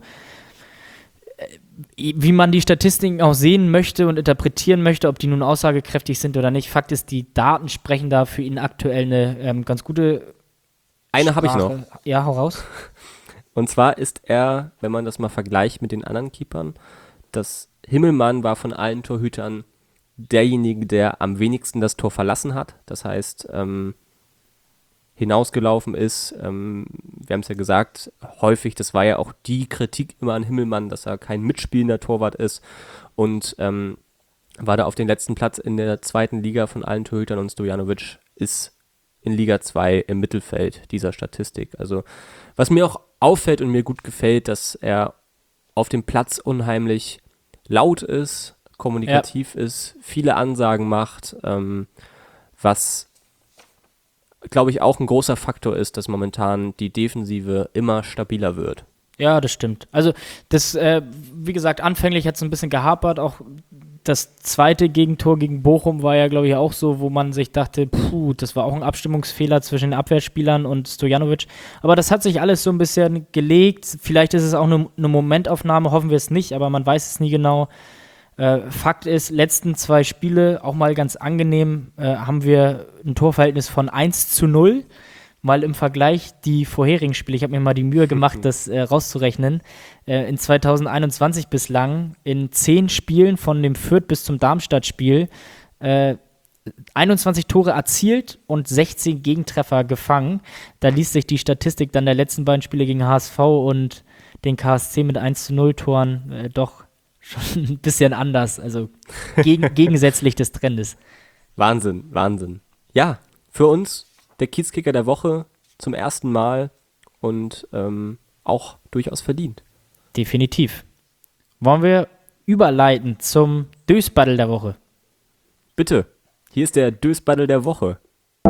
wie man die Statistiken auch sehen möchte und interpretieren möchte, ob die nun aussagekräftig sind oder nicht, Fakt ist, die Daten sprechen da für ihn aktuell eine ganz gute Eine habe ich noch. Ja, hau raus. Und zwar ist er, wenn man das mal vergleicht mit den anderen Keepern, das Himmelmann war von allen Torhütern derjenige, der am wenigsten das Tor verlassen hat. Das heißt, hinausgelaufen ist. Wir haben es ja gesagt, häufig, das war ja auch die Kritik immer an Himmelmann, dass er kein mitspielender Torwart ist und war da auf den letzten Platz in der zweiten Liga von allen Torhütern und Stojanovic ist in Liga 2 im Mittelfeld dieser Statistik. Also was mir auch auffällt und mir gut gefällt, dass er auf dem Platz unheimlich laut ist, kommunikativ ist, viele Ansagen macht, was glaube ich auch ein großer Faktor ist, dass momentan die Defensive immer stabiler wird. Ja, das stimmt. Also das, wie gesagt, anfänglich hat es ein bisschen gehapert, auch das zweite Gegentor gegen Bochum war ja, glaube ich, auch so, wo man sich dachte, das war auch ein Abstimmungsfehler zwischen den Abwehrspielern und Stojanovic. Aber das hat sich alles so ein bisschen gelegt. Vielleicht ist es auch eine Momentaufnahme, hoffen wir es nicht, aber man weiß es nie genau. Fakt ist, letzten 2 Spiele, auch mal ganz angenehm, haben wir ein Torverhältnis von 1:0. Mal im Vergleich die vorherigen Spiele, ich habe mir mal die Mühe gemacht, das rauszurechnen, in 2021 bislang in 10 Spielen von dem Fürth bis zum Darmstadt-Spiel 21 Tore erzielt und 16 Gegentreffer gefangen. Da liest sich die Statistik dann der letzten beiden Spiele gegen HSV und den KSC mit 1:0 Toren doch schon ein bisschen anders, also gegensätzlich des Trendes. Wahnsinn, Wahnsinn. Ja, für uns der Kiezkicker der Woche zum ersten Mal und auch durchaus verdient. Definitiv. Wollen wir überleiten zum Dösbaddel der Woche? Bitte, hier ist der Dösbaddel der Woche.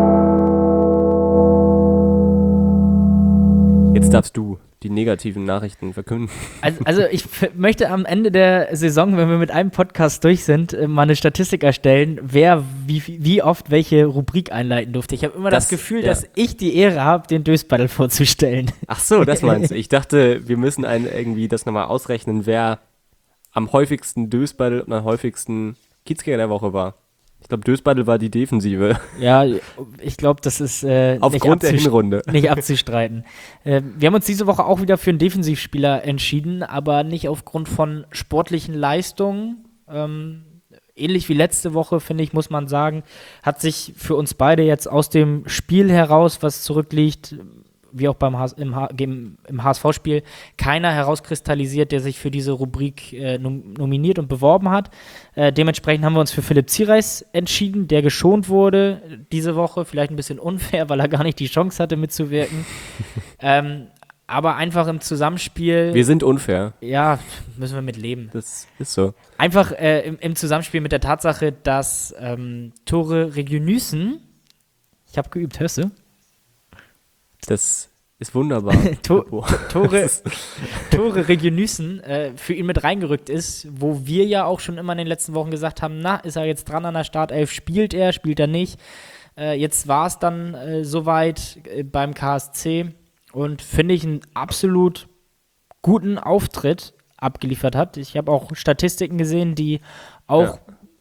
Jetzt darfst du die negativen Nachrichten verkünden. Also ich möchte am Ende der Saison, wenn wir mit einem Podcast durch sind, mal eine Statistik erstellen, wer wie oft welche Rubrik einleiten durfte. Ich habe immer das Gefühl, dass ich die Ehre habe, den Dösbaddel vorzustellen. Ach so, das meinst du. Ich dachte, wir müssen irgendwie das nochmal ausrechnen, wer am häufigsten Dösbaddel und am häufigsten Kiezkicker der Woche war. Ich glaube, Dösbaddel war die Defensive. Ja, ich glaube, das ist aufgrund der Hinrunde nicht abzustreiten. Wir haben uns diese Woche auch wieder für einen Defensivspieler entschieden, aber nicht aufgrund von sportlichen Leistungen. Ähnlich wie letzte Woche, finde ich, muss man sagen, hat sich für uns beide jetzt aus dem Spiel heraus, was zurückliegt, wie auch im HSV-Spiel, keiner herauskristallisiert, der sich für diese Rubrik nominiert und beworben hat. Dementsprechend haben wir uns für Philipp Ziereis entschieden, der geschont wurde diese Woche. Vielleicht ein bisschen unfair, weil er gar nicht die Chance hatte, mitzuwirken. Aber einfach im Zusammenspiel... Wir sind unfair. Ja, müssen wir mit leben. Das ist so. Einfach im Zusammenspiel mit der Tatsache, dass Tore Regionysen... Ich habe geübt, hörst du? Das ist wunderbar. Tore Regionysen für ihn mit reingerückt ist, wo wir ja auch schon immer in den letzten Wochen gesagt haben, ist er jetzt dran an der Startelf, spielt er nicht. Jetzt war es dann soweit beim KSC und finde ich einen absolut guten Auftritt abgeliefert hat. Ich habe auch Statistiken gesehen, die auch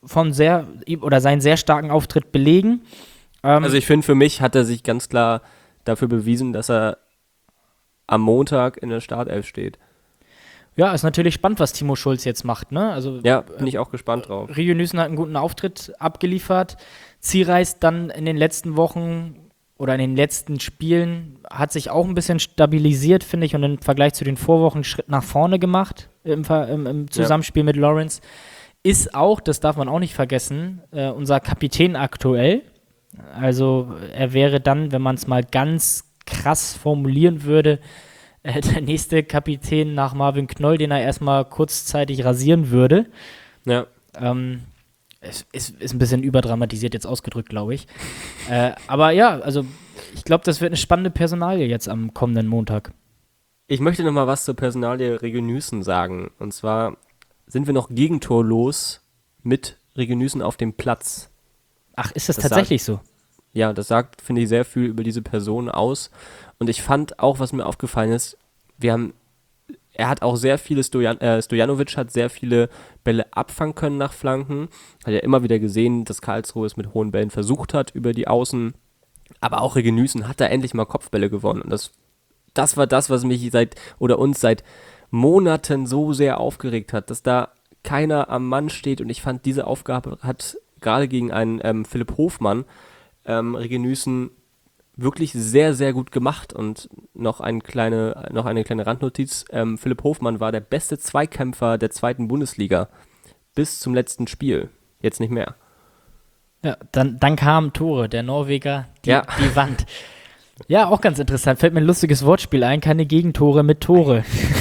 seinen sehr starken Auftritt belegen. Also ich finde, für mich hat er sich ganz klar dafür bewiesen, dass er am Montag in der Startelf steht. Ja, ist natürlich spannend, was Timo Schulz jetzt macht, ne? Also, ja, bin ich auch gespannt drauf. Regionysen hat einen guten Auftritt abgeliefert. Ziereis dann in den letzten Wochen oder in den letzten Spielen hat sich auch ein bisschen stabilisiert, finde ich, und im Vergleich zu den Vorwochen einen Schritt nach vorne gemacht. im Zusammenspiel mit Lawrence. Ist auch, das darf man auch nicht vergessen, unser Kapitän aktuell. Also er wäre dann, wenn man es mal ganz krass formulieren würde, der nächste Kapitän nach Marvin Knoll, den er erstmal kurzzeitig rasieren würde. Ja. Es ist ein bisschen überdramatisiert jetzt ausgedrückt, glaube ich. Aber ja, also ich glaube, das wird eine spannende Personalie jetzt am kommenden Montag. Ich möchte noch mal was zur Personalie Regenüßen sagen. Und zwar sind wir noch gegentorlos mit Regenüßen auf dem Platz. Ach, ist das tatsächlich so? Ja, das sagt, finde ich, sehr viel über diese Person aus. Und ich fand auch, was mir aufgefallen ist, er hat auch sehr viele, Stojanovic hat sehr viele Bälle abfangen können nach Flanken. Hat ja immer wieder gesehen, dass Karlsruhe es mit hohen Bällen versucht hat über die Außen. Aber auch Regenüßen hat da endlich mal Kopfbälle gewonnen. Und das war das, was mich uns seit Monaten so sehr aufgeregt hat, dass da keiner am Mann steht. Und ich fand, diese Aufgabe hat gerade gegen einen Philipp Hofmann Regenüßen wirklich sehr, sehr gut gemacht. Und noch eine kleine Randnotiz. Philipp Hofmann war der beste Zweikämpfer der 2. Bundesliga bis zum letzten Spiel. Jetzt nicht mehr. Ja, dann kamen Tore, der Norweger, die Wand. Ja, auch ganz interessant. Fällt mir ein lustiges Wortspiel ein. Keine Gegentore mit Tore.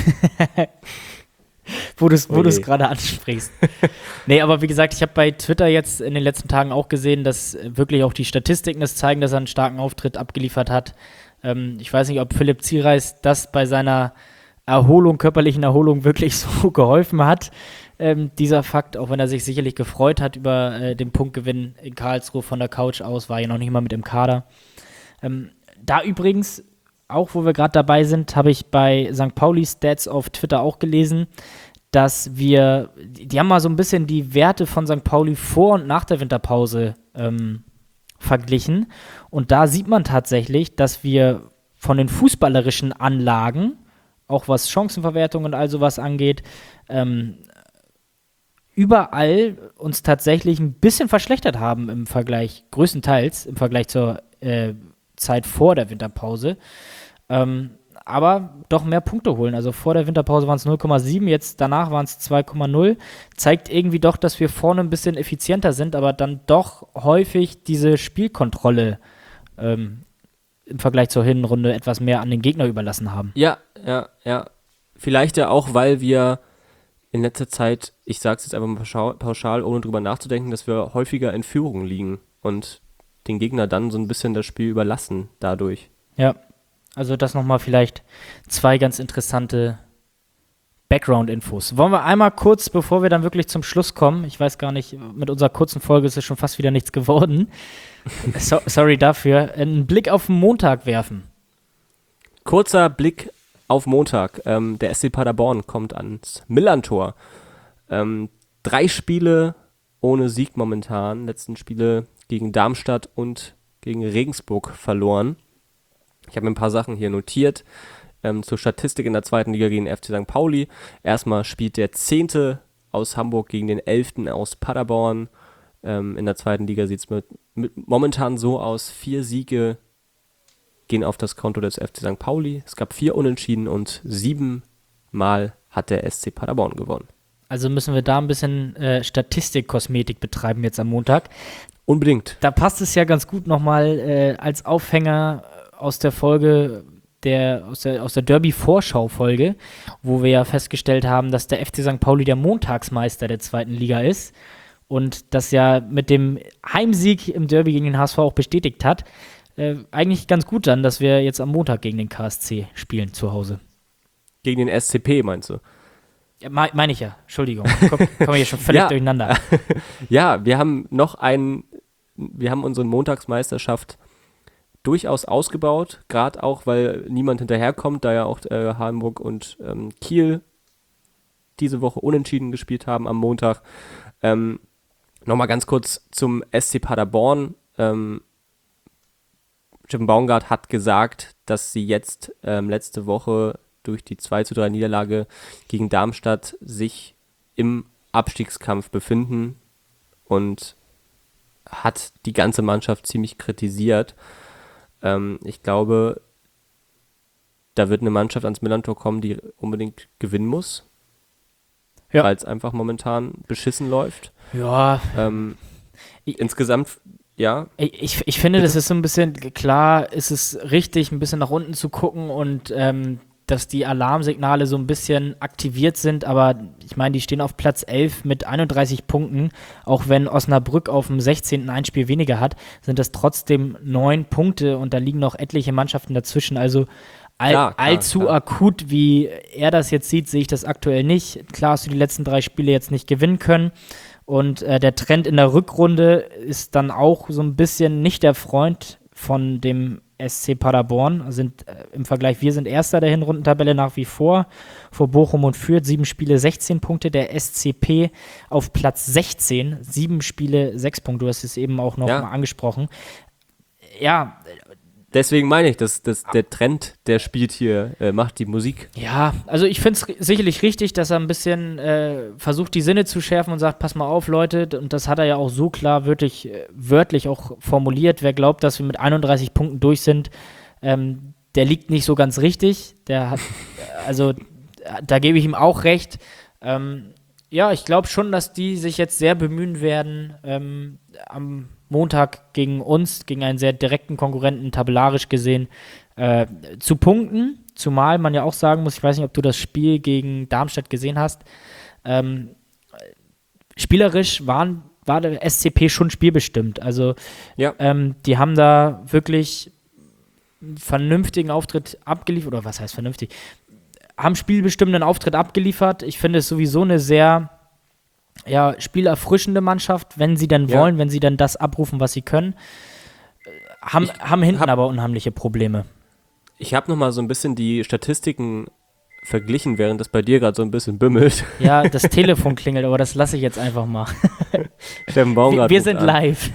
wo du es gerade ansprichst. Nee, aber wie gesagt, ich habe bei Twitter jetzt in den letzten Tagen auch gesehen, dass wirklich auch die Statistiken das zeigen, dass er einen starken Auftritt abgeliefert hat. Ich weiß nicht, ob Philipp Ziereis das bei seiner körperlichen Erholung wirklich so geholfen hat. Dieser Fakt, auch wenn er sich sicherlich gefreut hat über den Punktgewinn in Karlsruhe von der Couch aus, war ja noch nicht mal mit im Kader. Da übrigens, auch wo wir gerade dabei sind, habe ich bei St. Pauli Stats auf Twitter auch gelesen, dass die haben mal so ein bisschen die Werte von St. Pauli vor und nach der Winterpause verglichen. Und da sieht man tatsächlich, dass wir von den fußballerischen Anlagen, auch was Chancenverwertung und all sowas angeht, überall uns tatsächlich ein bisschen verschlechtert haben größtenteils im Vergleich zur Zeit vor der Winterpause. Aber doch mehr Punkte holen. Also vor der Winterpause waren es 0,7, jetzt danach waren es 2,0. Zeigt irgendwie doch, dass wir vorne ein bisschen effizienter sind, aber dann doch häufig diese Spielkontrolle im Vergleich zur Hinrunde etwas mehr an den Gegner überlassen haben. Ja. Vielleicht ja auch, weil wir in letzter Zeit, ich sag's jetzt einfach mal pauschal, ohne drüber nachzudenken, dass wir häufiger in Führung liegen und den Gegner dann so ein bisschen das Spiel überlassen dadurch. Ja, also das nochmal vielleicht 2 ganz interessante Background-Infos. Wollen wir einmal kurz, bevor wir dann wirklich zum Schluss kommen, ich weiß gar nicht, mit unserer kurzen Folge ist es schon fast wieder nichts geworden, sorry dafür, einen Blick auf den Montag werfen. Kurzer Blick auf Montag. Der SC Paderborn kommt ans Millerntor. 3 Spiele ohne Sieg momentan. Letzten Spiele gegen Darmstadt und gegen Regensburg verloren. Ich habe mir ein paar Sachen hier notiert. Zur Statistik in der 2. Liga gegen den FC St. Pauli. Erstmal spielt der 10. aus Hamburg gegen den 11. aus Paderborn. In der 2. Liga sieht es momentan so aus, 4 Siege gehen auf das Konto des FC St. Pauli. Es gab 4 Unentschieden und 7 Mal hat der SC Paderborn gewonnen. Also müssen wir da ein bisschen Statistikkosmetik betreiben jetzt am Montag. Unbedingt. Da passt es ja ganz gut nochmal als Aufhänger aus der Folge, aus der Derby-Vorschau-Folge, wo wir ja festgestellt haben, dass der FC St. Pauli der Montagsmeister der 2. Liga ist und das ja mit dem Heimsieg im Derby gegen den HSV auch bestätigt hat. Eigentlich ganz gut dann, dass wir jetzt am Montag gegen den KSC spielen zu Hause. Gegen den SCP meinst du? Ja, meine ich ja, Entschuldigung. Kommen wir hier schon völlig durcheinander. Ja, wir haben unsere Montagsmeisterschaft durchaus ausgebaut, gerade auch, weil niemand hinterherkommt, da ja auch Hamburg und Kiel diese Woche unentschieden gespielt haben am Montag. Nochmal ganz kurz zum SC Paderborn. Steffen Baumgart hat gesagt, dass sie jetzt letzte Woche durch die 2:3 Niederlage gegen Darmstadt sich im Abstiegskampf befinden und hat die ganze Mannschaft ziemlich kritisiert. Ich glaube, da wird eine Mannschaft ans Millerntor kommen, die unbedingt gewinnen muss. weil es einfach momentan beschissen läuft. Ja. Insgesamt, ja. Ich finde, das ist so ein bisschen, klar ist es richtig, ein bisschen nach unten zu gucken und dass die Alarmsignale so ein bisschen aktiviert sind, aber ich meine, die stehen auf Platz 11 mit 31 Punkten, auch wenn Osnabrück auf dem 16. ein Spiel weniger hat, sind das trotzdem 9 Punkte und da liegen noch etliche Mannschaften dazwischen, also allzu akut, wie er das jetzt sieht, sehe ich das aktuell nicht. Klar hast du die letzten 3 Spiele jetzt nicht gewinnen können und der Trend in der Rückrunde ist dann auch so ein bisschen nicht der Freund von dem SC Paderborn, im Vergleich, wir sind Erster der Hinrundentabelle nach wie vor Bochum und Fürth, 7 Spiele, 16 Punkte, der SCP auf Platz 16, 7 Spiele, 6 Punkte, du hast es eben auch noch mal angesprochen. Ja, deswegen meine ich, dass der Trend, der spielt hier, macht die Musik. Ja, also ich finde es sicherlich richtig, dass er ein bisschen versucht, die Sinne zu schärfen und sagt, pass mal auf, Leute, und das hat er ja auch so klar wörtlich auch formuliert, wer glaubt, dass wir mit 31 Punkten durch sind, der liegt nicht so ganz richtig, der hat, also da gebe ich ihm auch recht. Ja, ich glaube schon, dass die sich jetzt sehr bemühen werden, am Montag gegen uns, gegen einen sehr direkten Konkurrenten, tabellarisch gesehen, zu punkten. Zumal man ja auch sagen muss, ich weiß nicht, ob du das Spiel gegen Darmstadt gesehen hast, spielerisch war der SCP schon spielbestimmt. Also die haben da wirklich einen vernünftigen Auftritt abgeliefert, oder was heißt vernünftig? Haben spielbestimmenden Auftritt abgeliefert. Ich finde es sowieso eine sehr spielerfrischende Mannschaft, wenn sie dann wollen, wenn sie dann das abrufen, was sie können. Haben hinten aber unheimliche Probleme. Ich habe noch mal so ein bisschen die Statistiken verglichen, während das bei dir gerade so ein bisschen bimmelt. Ja, das Telefon klingelt, aber das lasse ich jetzt einfach mal. Steffen Baumgart wir sind live.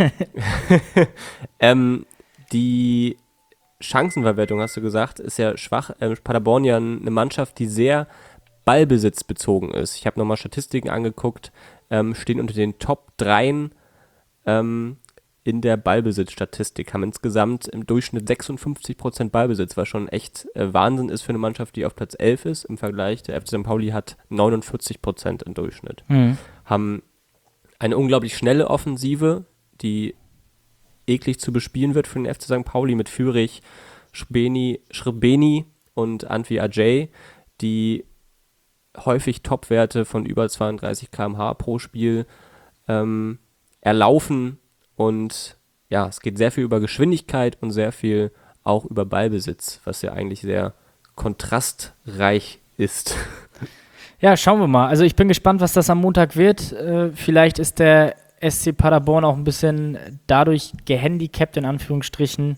Die Chancenverwertung, hast du gesagt, ist ja schwach. Paderborn ja eine Mannschaft, die sehr ballbesitzbezogen ist. Ich habe nochmal Statistiken angeguckt, stehen unter den Top 3 in der Ballbesitzstatistik, haben insgesamt im Durchschnitt 56% Ballbesitz, was schon echt Wahnsinn ist für eine Mannschaft, die auf Platz 11 ist. Im Vergleich, der FC St. Pauli hat 49% im Durchschnitt. Haben eine unglaublich schnelle Offensive, die eklig zu bespielen wird für den FC St. Pauli mit Fürich, Schrebeni und Antwi Ajay, die häufig Topwerte von über 32 km/h pro Spiel erlaufen und ja, es geht sehr viel über Geschwindigkeit und sehr viel auch über Ballbesitz, was ja eigentlich sehr kontrastreich ist. Ja, schauen wir mal. Also ich bin gespannt, was das am Montag wird. Vielleicht ist der SC Paderborn auch ein bisschen dadurch gehandicapt, in Anführungsstrichen,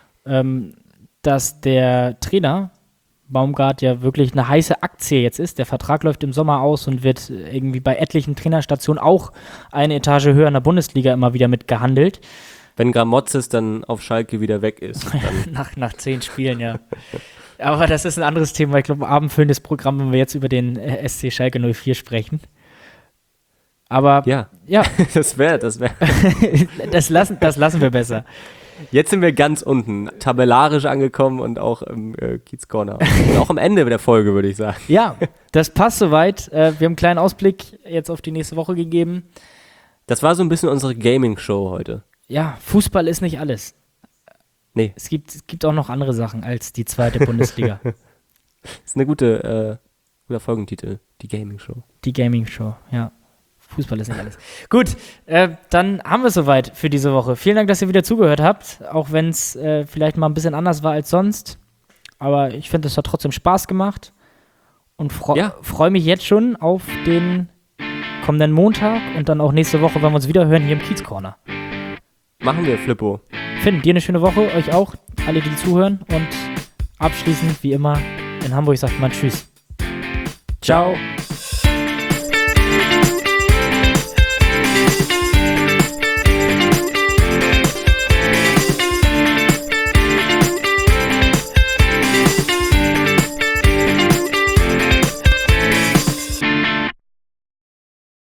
dass der Trainer Baumgart ja wirklich eine heiße Aktie jetzt ist. Der Vertrag läuft im Sommer aus und wird irgendwie bei etlichen Trainerstationen auch eine Etage höher in der Bundesliga immer wieder mitgehandelt. Wenn Gramotzes dann auf Schalke wieder weg ist. Dann nach 10 Spielen, ja. Aber das ist ein anderes Thema. Ich glaube, ein abendfüllendes Programm, wenn wir jetzt über den SC Schalke 04 sprechen. Aber ja. das wäre. das lassen wir besser. Jetzt sind wir ganz unten, tabellarisch angekommen und auch im Kiez Corner. Und auch am Ende der Folge, würde ich sagen. Ja, das passt soweit. Wir haben einen kleinen Ausblick jetzt auf die nächste Woche gegeben. Das war so ein bisschen unsere Gaming-Show heute. Ja, Fußball ist nicht alles. Nee. Es gibt auch noch andere Sachen als die zweite Bundesliga. Das ist eine guter Folgentitel, die Gaming-Show. Die Gaming-Show, ja. Fußball ist nicht alles. Gut, dann haben wir es soweit für diese Woche. Vielen Dank, dass ihr wieder zugehört habt, auch wenn es vielleicht mal ein bisschen anders war als sonst. Aber ich finde, es hat trotzdem Spaß gemacht und freue mich jetzt schon auf den kommenden Montag und dann auch nächste Woche, wenn wir uns wieder hören hier im Kiez Corner. Machen wir, Flippo. Finn, dir eine schöne Woche, euch auch, alle, die zuhören. Und abschließend, wie immer, in Hamburg sagt man Tschüss. Ciao.